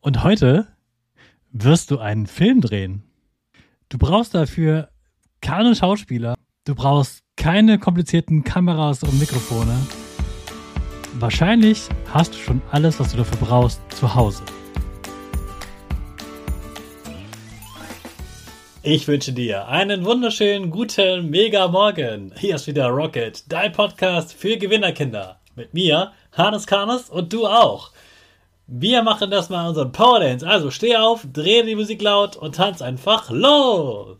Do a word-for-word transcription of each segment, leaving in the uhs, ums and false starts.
Und heute wirst du einen Film drehen. Du brauchst dafür keine Schauspieler, du brauchst keine komplizierten Kameras und Mikrofone. Wahrscheinlich hast du schon alles, was du dafür brauchst, zu Hause. Ich wünsche dir einen wunderschönen, guten, mega Morgen. Hier ist wieder Rocket, dein Podcast für Gewinnerkinder. Mit mir, Hannes Karnes, und du auch. Wir machen das mal unseren Power Dance. Also steh auf, dreh die Musik laut und tanz einfach los.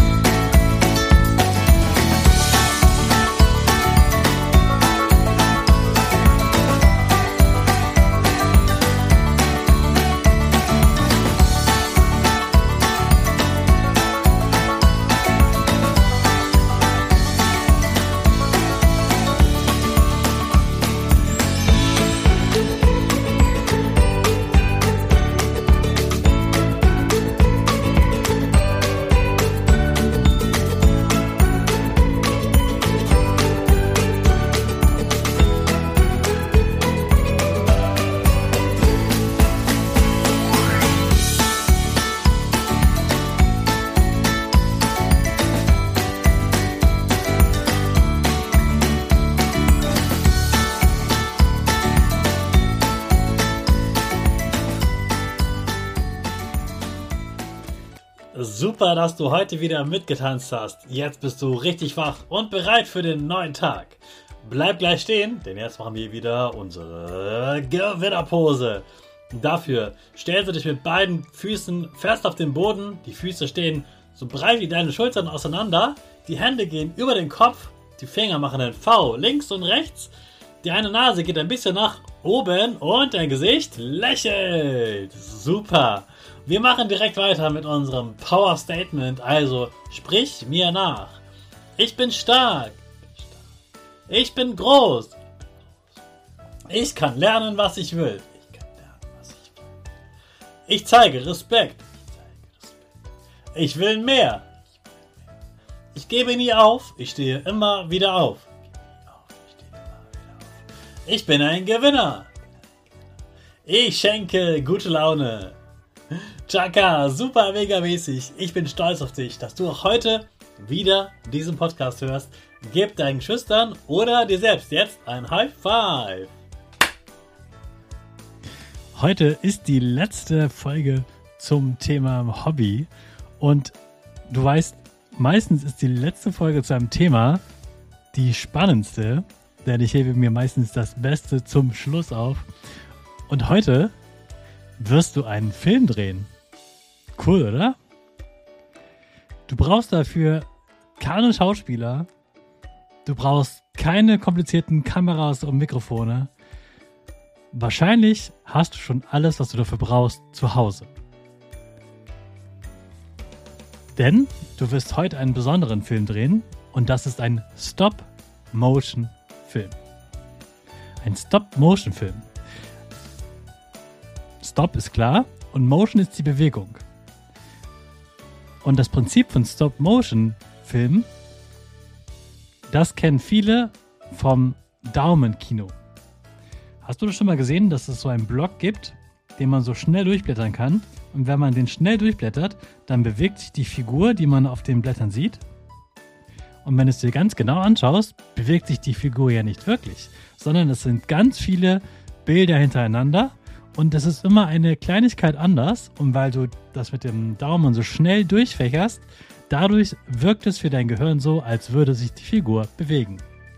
Super, dass du heute wieder mitgetanzt hast. Jetzt bist du richtig wach und bereit für den neuen Tag. Bleib gleich stehen, denn jetzt machen wir wieder unsere Gewinnerpose. Dafür stellst du dich mit beiden Füßen fest auf den Boden. Die Füße stehen so breit wie deine Schultern auseinander. Die Hände gehen über den Kopf. Die Finger machen ein V links und rechts. Die eine Nase geht ein bisschen nach oben und dein Gesicht lächelt. Super. Wir machen direkt weiter mit unserem Power Statement, also sprich mir nach. Ich bin stark. Ich bin groß. Ich kann lernen, was ich will. Ich kann lernen, was ich will. Ich zeige Respekt. Ich will mehr. Ich gebe nie auf. Ich stehe immer wieder auf. Ich bin ein Gewinner. Ich schenke gute Laune. Chaka, super mega mäßig. Ich bin stolz auf dich, dass du auch heute wieder diesen Podcast hörst. Gib deinen Geschwistern oder dir selbst jetzt ein High Five. Heute ist die letzte Folge zum Thema Hobby. Und du weißt, meistens ist die letzte Folge zu einem Thema die spannendste, denn ich hebe mir meistens das Beste zum Schluss auf. Und heute wirst du einen Film drehen. Cool, oder? Du brauchst dafür keine Schauspieler, du brauchst keine komplizierten Kameras und Mikrofone. Wahrscheinlich hast du schon alles, was du dafür brauchst, zu Hause. Denn du wirst heute einen besonderen Film drehen und das ist ein Stop-Motion-Film. Ein Stop-Motion-Film. Stop ist klar und Motion ist die Bewegung. Und das Prinzip von Stop-Motion-Filmen, das kennen viele vom Daumenkino. Hast du das schon mal gesehen, dass es so einen Block gibt, den man so schnell durchblättern kann? Und wenn man den schnell durchblättert, dann bewegt sich die Figur, die man auf den Blättern sieht. Und wenn du es dir ganz genau anschaust, bewegt sich die Figur ja nicht wirklich, sondern es sind ganz viele Bilder hintereinander. Und das ist immer eine Kleinigkeit anders. Und weil du das mit dem Daumen so schnell durchfächerst, dadurch wirkt es für dein Gehirn so, als würde sich die Figur bewegen.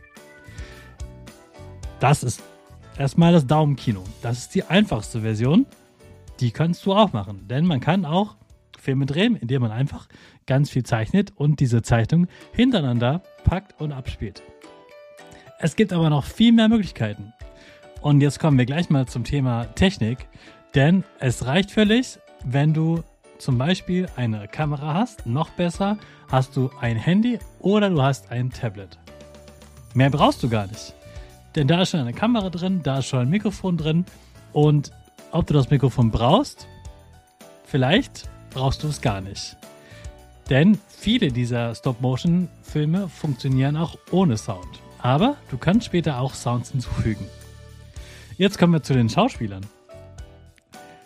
Das ist erstmal das Daumenkino. Das ist die einfachste Version. Die kannst du auch machen. Denn man kann auch Filme drehen, indem man einfach ganz viel zeichnet und diese Zeichnung hintereinander packt und abspielt. Es gibt aber noch viel mehr Möglichkeiten. Und jetzt kommen wir gleich mal zum Thema Technik, denn es reicht völlig, wenn du zum Beispiel eine Kamera hast, noch besser hast du ein Handy oder du hast ein Tablet. Mehr brauchst du gar nicht, denn da ist schon eine Kamera drin, da ist schon ein Mikrofon drin und ob du das Mikrofon brauchst, vielleicht brauchst du es gar nicht. Denn viele dieser Stop-Motion-Filme funktionieren auch ohne Sound. Aber du kannst später auch Sounds hinzufügen. Jetzt kommen wir zu den Schauspielern.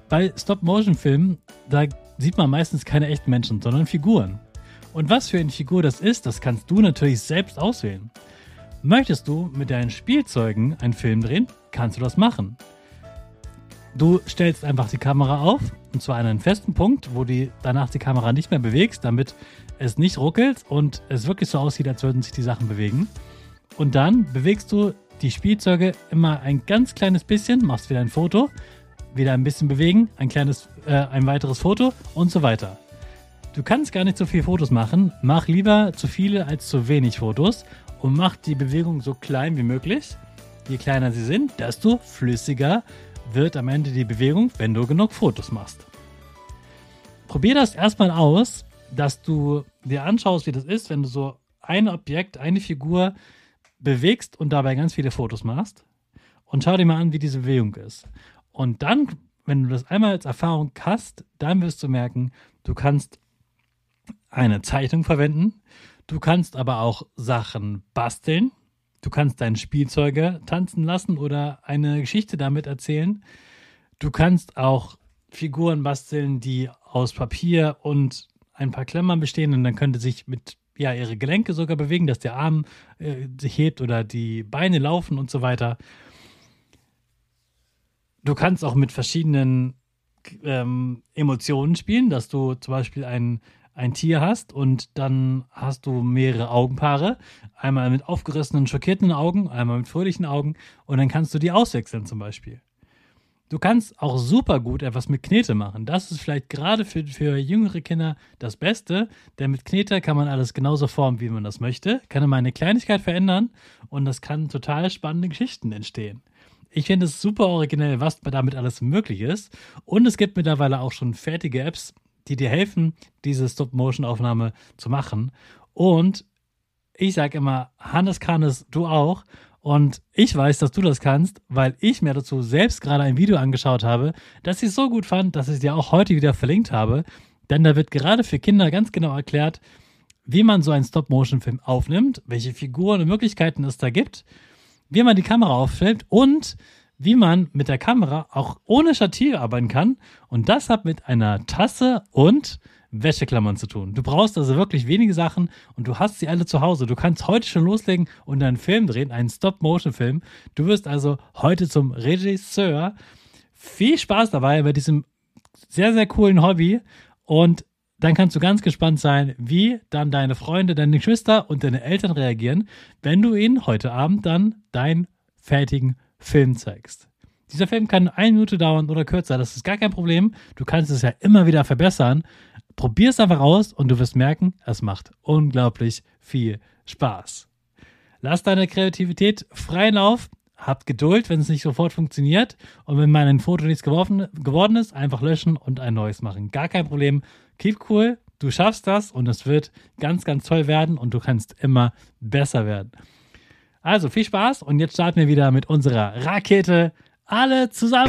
bei Stop-Motion-Filmen, da sieht man meistens keine echten Menschen, sondern Figuren. Und was für eine Figur das ist, das kannst du natürlich selbst auswählen. Möchtest du mit deinen Spielzeugen einen Film drehen, kannst du das machen. Du stellst einfach die Kamera auf, und zwar an einen festen Punkt, wo du danach die Kamera nicht mehr bewegst, damit es nicht ruckelt und es wirklich so aussieht, als würden sich die Sachen bewegen. Und dann bewegst du die Spielzeuge immer ein ganz kleines bisschen, machst wieder ein Foto, wieder ein bisschen bewegen, ein kleines, äh, ein weiteres Foto und so weiter. Du kannst gar nicht so viele Fotos machen, mach lieber zu viele als zu wenig Fotos und mach die Bewegung so klein wie möglich. Je kleiner sie sind, desto flüssiger wird am Ende die Bewegung, wenn du genug Fotos machst. Probier das erstmal aus, dass du dir anschaust, wie das ist, wenn du so ein Objekt, eine Figur bewegst und dabei ganz viele Fotos machst. Und schau dir mal an, wie diese Bewegung ist. Und dann, wenn du das einmal als Erfahrung hast, dann wirst du merken, du kannst eine Zeichnung verwenden, du kannst aber auch Sachen basteln, du kannst deine Spielzeuge tanzen lassen oder eine Geschichte damit erzählen. Du kannst auch Figuren basteln, die aus Papier und ein paar Klemmern bestehen und dann könnte sich mit ja, ihre Gelenke sogar bewegen, dass der Arm äh, sich hebt oder die Beine laufen und so weiter. Du kannst auch mit verschiedenen ähm, Emotionen spielen, dass du zum Beispiel ein, ein Tier hast und dann hast du mehrere Augenpaare. Einmal mit aufgerissenen, schockierten Augen, einmal mit fröhlichen Augen und dann kannst du die auswechseln zum Beispiel. Du kannst auch super gut etwas mit Knete machen. Das ist vielleicht gerade für, für jüngere Kinder das Beste, denn mit Knete kann man alles genauso formen, wie man das möchte, kann immer eine Kleinigkeit verändern und das kann total spannende Geschichten entstehen. Ich finde es super originell, was damit alles möglich ist und es gibt mittlerweile auch schon fertige Apps, die dir helfen, diese Stop-Motion-Aufnahme zu machen und ich sage immer, Hannes kann es, du auch. Und ich weiß, dass du das kannst, weil ich mir dazu selbst gerade ein Video angeschaut habe, das ich so gut fand, dass ich es dir auch heute wieder verlinkt habe. Denn da wird gerade für Kinder ganz genau erklärt, wie man so einen Stop-Motion-Film aufnimmt, welche Figuren und Möglichkeiten es da gibt, wie man die Kamera aufstellt und wie man mit der Kamera auch ohne Stativ arbeiten kann. Und das hat mit einer Tasse und Wäscheklammern zu tun. Du brauchst also wirklich wenige Sachen und du hast sie alle zu Hause. Du kannst heute schon loslegen und einen Film drehen, einen Stop-Motion-Film. Du wirst also heute zum Regisseur. Viel Spaß dabei bei diesem sehr, sehr coolen Hobby und dann kannst du ganz gespannt sein, wie dann deine Freunde, deine Geschwister und deine Eltern reagieren, wenn du ihnen heute Abend dann deinen fertigen Film zeigst. Dieser Film kann eine Minute dauern oder kürzer, das ist gar kein Problem. Du kannst es ja immer wieder verbessern. Probier es einfach aus und du wirst merken, es macht unglaublich viel Spaß. Lass deine Kreativität freien Lauf, habt Geduld, wenn es nicht sofort funktioniert und wenn mal ein Foto nichts geworfen, geworden ist, einfach löschen und ein neues machen. Gar kein Problem. Keep cool, du schaffst das und es wird ganz, ganz toll werden und du kannst immer besser werden. Also viel Spaß und jetzt starten wir wieder mit unserer Rakete. Alle zusammen.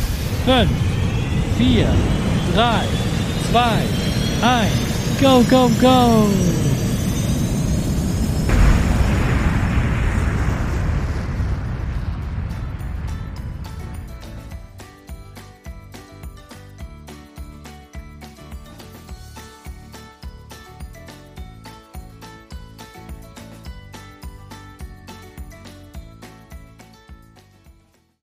Fünf, vier, drei, zwei, eins, go, go, go!